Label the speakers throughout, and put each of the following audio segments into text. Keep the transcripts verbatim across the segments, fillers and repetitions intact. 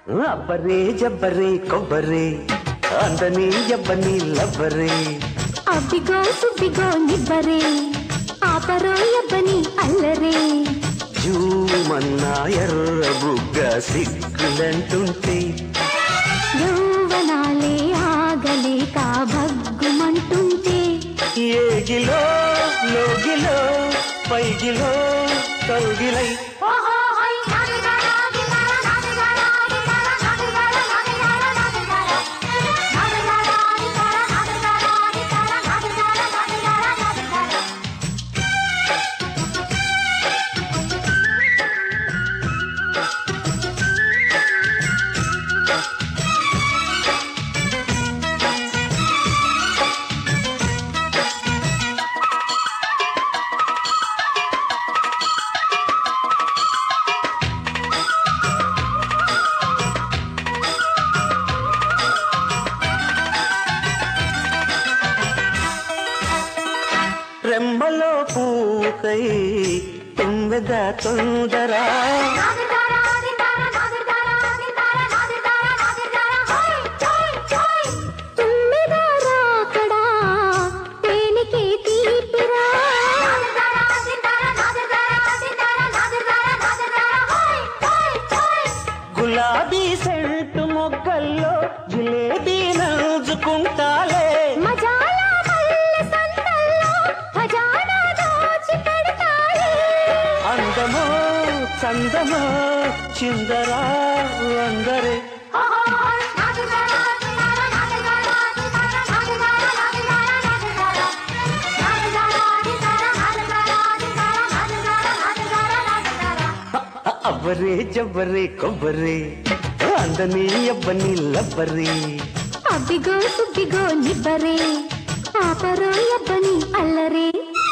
Speaker 1: అబ్బరే జబ్బరే కొబ్బరే అందని ఎవ్వని లబ్బరే
Speaker 2: అబ్బిగో సుబ్బిగో నిబ్బరే ఆపరో ఎవ్వని అల్లరే
Speaker 1: జూమన్నా ఎర్ర బుగ్గ సిగ్గులంటుంటే
Speaker 2: యౌవనాలే ఆగలేక భగ్గుమంటుంటే
Speaker 1: ఏగిలో లోగిలో పైగిలో కౌగిలై రెమ్మలో పూకై తుమ్మెద తొందర
Speaker 2: తుమ్మెద రాకడా తేనెకే తీపిరా
Speaker 1: గులాబీ సెంటు మొగ్గల్లో జిలేబీ నంజుకుంటాలే అందమో చందమో చిందరా అందరే అవ్వరే జవ్వరే కొబ్బరే అందని ఎవ్వని లబ్బరే
Speaker 2: అబ్బిగో సుబ్బిగో నిబ్బరే ఆపరో ఎవ్వని అల్లరే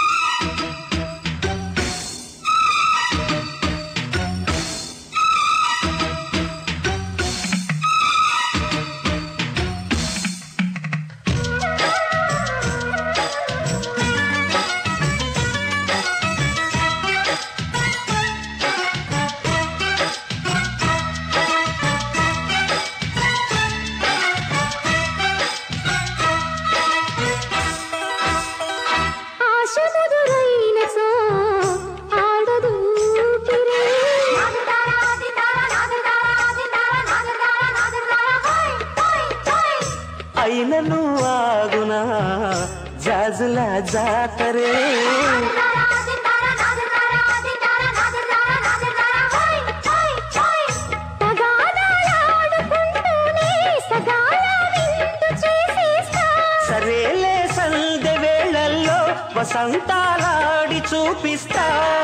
Speaker 1: అయినను ఆగునా జాజుల జాతరే సరేలే సందె వేళల్లో వసంతాలాడి చూపిస్తా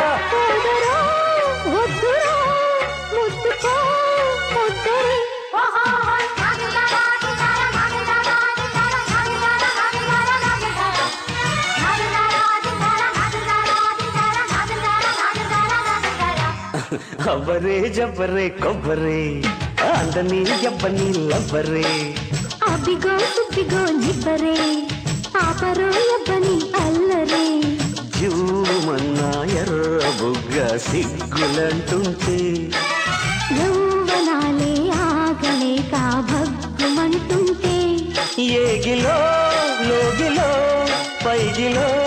Speaker 1: అవ్వరే జబ్బరే కొబ్బరే అందని ఎవ్వని లబ్బరే
Speaker 2: అబ్బిగో సుబ్బిగో నిబ్బరే ఆపరో ఎవ్వని అల్లరే
Speaker 1: జూమన్నా ఎర్ర బుగ్గ సిగ్గులంటుంటే
Speaker 2: యౌవనాలే ఆగలేక భగ్గుమంటుంటే
Speaker 1: ఏగిలో లోగిలో పైగిలో